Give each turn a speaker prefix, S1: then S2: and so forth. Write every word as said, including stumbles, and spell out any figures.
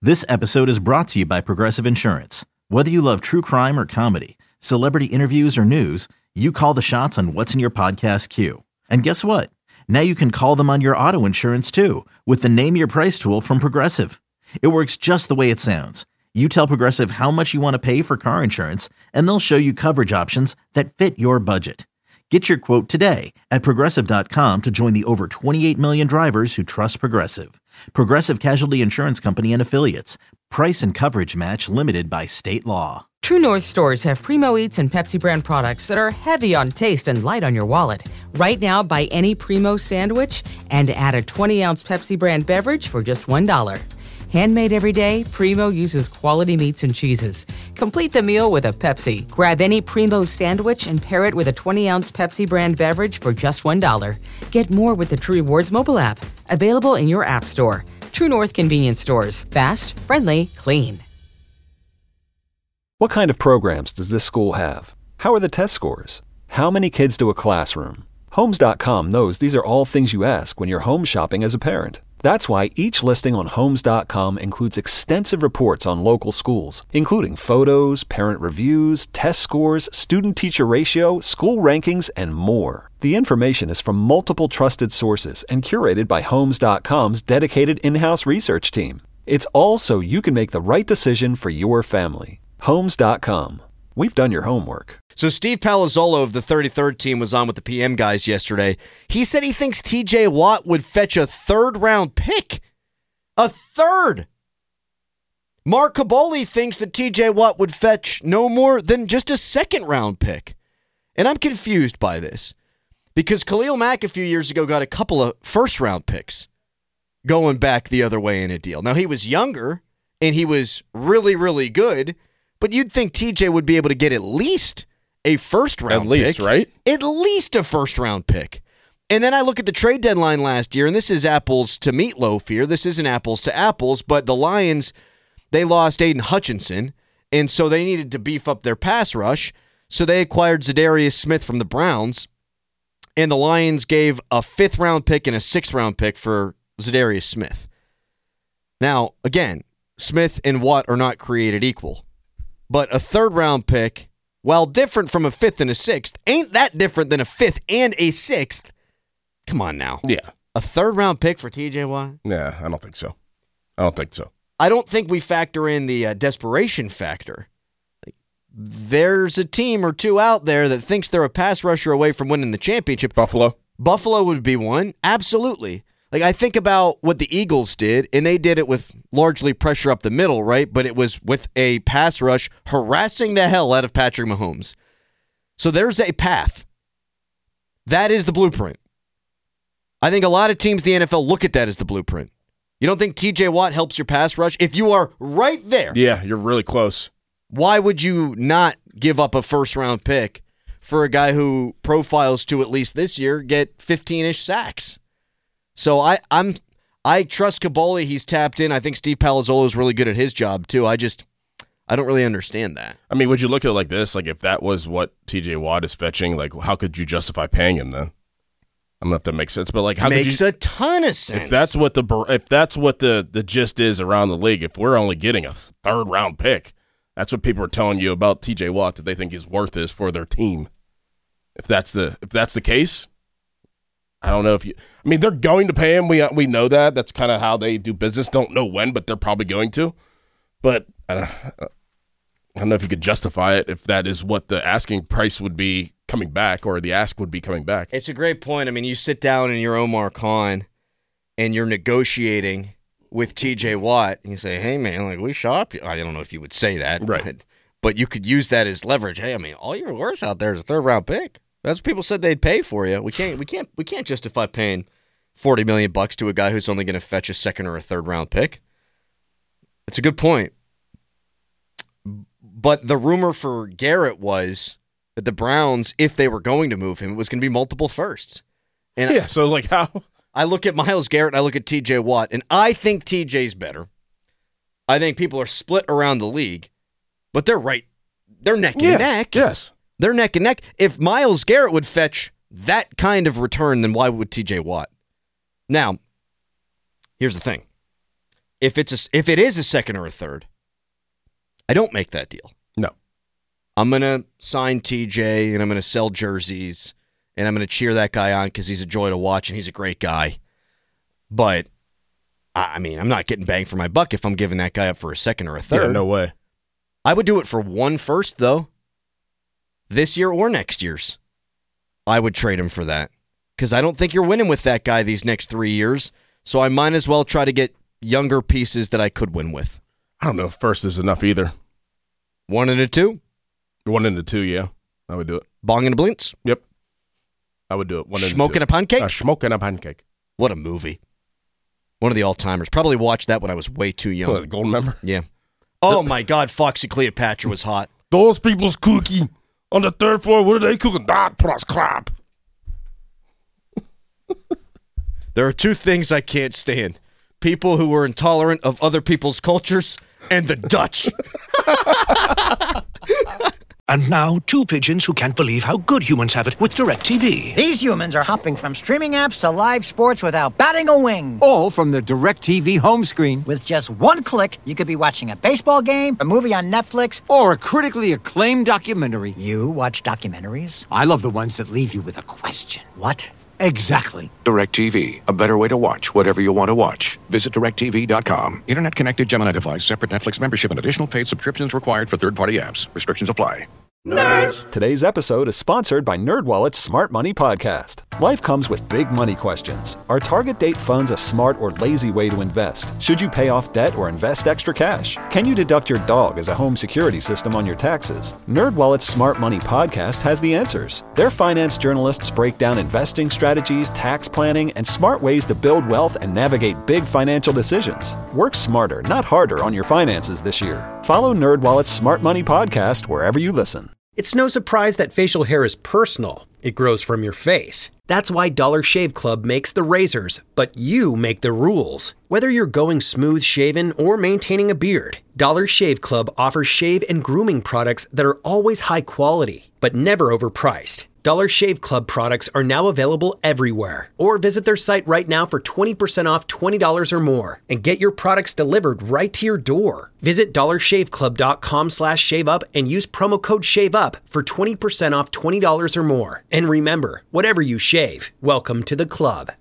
S1: This episode is brought to you by Progressive Insurance. Whether you love true crime or comedy, celebrity interviews or news, you call the shots on what's in your podcast queue. And guess what? Now you can call them on your auto insurance too with the Name Your Price tool from Progressive. It works just the way it sounds. You tell Progressive how much you want to pay for car insurance, and they'll show you coverage options that fit your budget. Get your quote today at Progressive dot com to join the over twenty-eight million drivers who trust Progressive. Progressive Casualty Insurance Company and Affiliates. Price and coverage match limited by state law.
S2: True North stores have Primo Eats and Pepsi brand products that are heavy on taste and light on your wallet. Right now, buy any Primo sandwich and add a twenty ounce Pepsi brand beverage for just one dollar. Handmade every day, Primo uses quality meats and cheeses. Complete the meal with a Pepsi. Grab any Primo sandwich and pair it with a twenty ounce Pepsi brand beverage for just one dollar. Get more with the True Rewards mobile app. Available in your app store. True North convenience stores. Fast, friendly, clean.
S3: What kind of programs does this school have? How are the test scores? How many kids do a classroom? Homes dot com knows these are all things you ask when you're home shopping as a parent. That's why each listing on Homes dot com includes extensive reports on local schools, including photos, parent reviews, test scores, student-teacher ratio, school rankings, and more. The information is from multiple trusted sources and curated by Homes dot com's dedicated in-house research team. It's all so you can make the right decision for your family. Homes dot com. We've done your homework.
S4: So Steve Palazzolo of the thirty-third team was on with the P M guys yesterday. He said he thinks T J Watt would fetch a third-round pick. A third! Mark Kaboly thinks that T J Watt would fetch no more than just a second-round pick. And I'm confused by this. Because Khalil Mack a few years ago got a couple of first-round picks going back the other way in a deal. Now, he was younger, and he was really, really good, but you'd think T J would be able to get at least a first-round pick.
S5: At least,
S4: pick,
S5: right?
S4: At least a first-round pick. And then I look at the trade deadline last year, and this is apples to meatloaf here. This isn't apples to apples, but the Lions, they lost Aiden Hutchinson, and so they needed to beef up their pass rush, so they acquired Zadarius Smith from the Browns, and the Lions gave a fifth-round pick and a sixth-round pick for Zadarius Smith. Now, again, Smith and Watt are not created equal, but a third-round pick, while different from a fifth and a sixth, ain't that different than a fifth and a sixth. Come on now.
S5: Yeah.
S4: A third-round pick for T J Watt?
S5: Nah, I don't think so. I don't think so.
S4: I don't think we factor in the uh, desperation factor. Like, there's a team or two out there that thinks they're a pass rusher away from winning the championship.
S5: Buffalo?
S4: Buffalo would be one. Absolutely. Like, I think about what the Eagles did, and they did it with largely pressure up the middle, right? But it was with a pass rush harassing the hell out of Patrick Mahomes. So there's a path. That is the blueprint. I think a lot of teams in the N F L look at that as the blueprint. You don't think T J Watt helps your pass rush? If you are right there,
S5: Yeah, you're really close.
S4: why would you not give up a first-round pick for a guy who profiles to, at least this year, get fifteen-ish sacks? So I, I'm, I trust Kaboly. He's tapped in. I think Steve Palazzolo is really good at his job too. I just, I don't really understand that.
S5: I mean, would you look at it like this? Like, if that was what T J Watt is fetching, like, how could you justify paying him then? I don't know if that makes sense, but like, how
S4: Makes
S5: could you,
S4: a ton of sense.
S5: if that's what the if that's what the the gist is around the league, if we're only getting a third round pick, that's what people are telling you about T J Watt that they think his worth is for their team. If that's the if that's the case. I don't know if you – I mean, they're going to pay him. We we know that. That's kind of how they do business. Don't know when, but they're probably going to. But I don't, I don't know if you could justify it if that is what the asking price would be coming back or the ask would be coming back.
S4: It's a great point. I mean, you sit down in your Omar Khan and you're negotiating with T J Watt and you say, hey, man, like we shop. I don't know if you would say that.
S5: Right.
S4: But, but you could use that as leverage. Hey, I mean, all you're worth out there is a third-round pick. That's what people said they'd pay for you. We can't we can't we can't justify paying forty million bucks to a guy who's only going to fetch a second or a third round pick. It's a good point. But the rumor for Garrett was that the Browns, if they were going to move him, it was going to be multiple firsts. And
S5: yeah, so like how
S4: I look at Myles Garrett and I look at T J Watt, and I think T J's better. I think people are split around the league, but they're right. They're neck and
S5: yes,
S4: neck.
S5: Yes.
S4: They're neck and neck. If Myles Garrett would fetch that kind of return, then why would T J Watt? Now, here's the thing. if it's a, if it is a second or a third, I don't make that deal.
S5: No.
S4: I'm going to sign T J, and I'm going to sell jerseys, and I'm going to cheer that guy on because he's a joy to watch, and he's a great guy. But, I mean, I'm not getting bang for my buck if I'm giving that guy up for a second or a third.
S5: Yeah, no way.
S4: I would do it for one first, though. This year or next year's. I would trade him for that. Because I don't think you're winning with that guy these next three years. So I might as well try to get younger pieces that I could win with.
S5: I don't know if first is enough either.
S4: One and a two?
S5: One and a two, yeah. I would do it.
S4: Bong and a blintz?
S5: Yep. I would do it. One and
S4: Smoking
S5: a,
S4: a pancake?
S5: Uh, smoking a pancake.
S4: What a movie. One of the all-timers. Probably watched that when I was way too young.
S5: What, the gold member?
S4: Yeah. Oh, my God. Foxy Cleopatra was hot.
S5: Those people's cookie on the third floor. What are they cooking? That plus crap.
S4: There are two things I can't stand. People who are intolerant of other people's cultures and the Dutch.
S6: And now, two pigeons who can't believe how good humans have it with DirecTV.
S7: These humans are hopping from streaming apps to live sports without batting a wing.
S8: All from the DirecTV home screen.
S7: With just one click, you could be watching a baseball game, a movie on Netflix,
S8: or a critically acclaimed documentary.
S7: You watch documentaries?
S8: I love the ones that leave you with a question.
S7: What?
S8: Exactly.
S6: DirecTV, a better way to watch whatever you want to watch. Visit direct T V dot com. Internet connected Gemini device, separate Netflix membership, and additional paid subscriptions required for third-party apps. Restrictions apply.
S3: Nerds! Today's episode is sponsored by NerdWallet's Smart Money Podcast. Life comes with big money questions. Are target date funds a smart or lazy way to invest? Should you pay off debt or invest extra cash? Can you deduct your dog as a home security system on your taxes? NerdWallet's Smart Money Podcast has the answers. Their finance journalists break down investing strategies, tax planning, and smart ways to build wealth and navigate big financial decisions. Work smarter, not harder on your finances this year. Follow NerdWallet's Smart Money Podcast wherever you listen.
S9: It's no surprise that facial hair is personal. It grows from your face. That's why Dollar Shave Club makes the razors, but you make the rules. Whether you're going smooth shaven or maintaining a beard, Dollar Shave Club offers shave and grooming products that are always high quality, but never overpriced. Dollar Shave Club products are now available everywhere. Or visit their site right now for twenty percent off twenty dollars or more and get your products delivered right to your door. Visit dollar shave club dot com slash shave up and use promo code SHAVEUP for twenty percent off twenty dollars or more. And remember, whatever you shave, welcome to the club.